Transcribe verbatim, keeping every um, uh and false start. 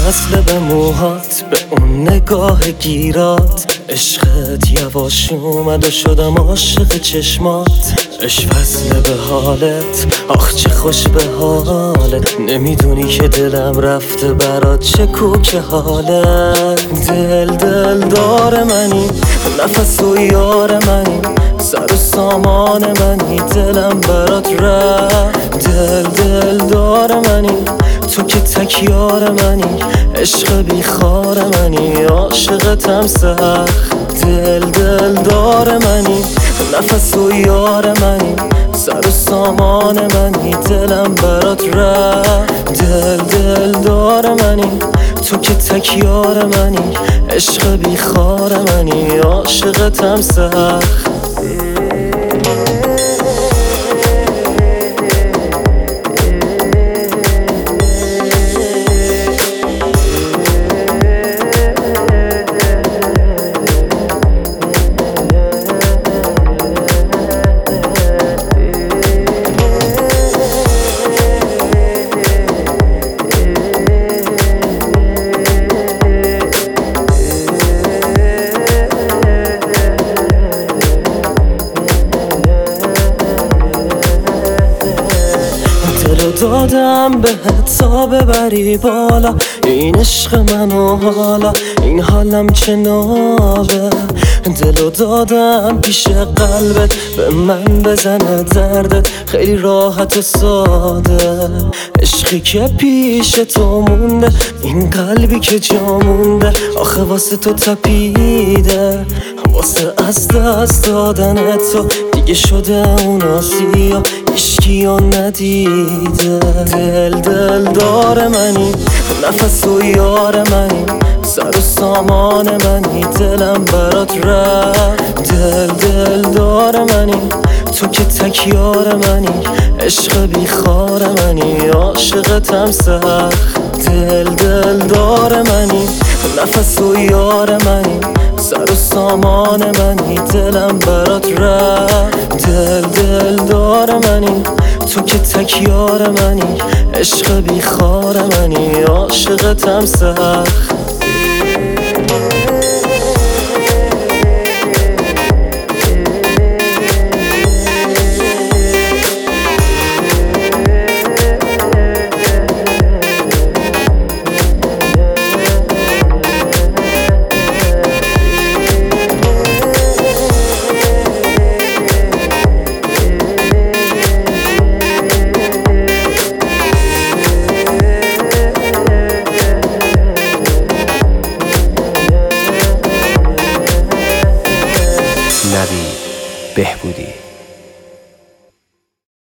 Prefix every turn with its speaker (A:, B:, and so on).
A: وصله به موهات، به اون نگاه گیرات. عشقت یواش اومد و شدم عاشق چشمات. عشق وصله به حالت، آخ چه خوش به حالت. نمیدونی که دلم رفته برات چه کوک حالت. دل دل دار منی، نفس و یار منی، سر و سامان منی، دلم برات رفت. دل دل دار منی، تو که تکیار منی، عشق بیخار منی، عاشقتم سخت. دل دل دار منی، نفس و یار منی، سر و سامان منی، دلم برات رفت. دل دل دار منی، تو که تکیار منی، عشق بیخار منی، عاشقتم سخت. دادم بهت تا ببری بالا، این عشق منو حالا، این حالم چه نابه. دلو دادم پیش قلبت، به من بزنه دردت، خیلی راحت و ساده. عشقی که پیش تو مونده، این قلبی که جا مونده، آخه واسه تو تپیده. واسه از دست دادن تو دیگه شده اون آسیا، عشقی ها ندیده. دل دل دار منی، نفس و یار منی، سر و سامان منی، دلم برات رفت. دل دل دار منی، تو که تکیار منی، عشق بیخار منی، عاشقتم سخت. دل دل دار منی، نفس و یار منی، سر و سامان منی، دلم برات رفت. دل دل دار منی، تو که تکیار منی، عشق بیخار منی، عاشقتم سخت.
B: نوید بهبودی.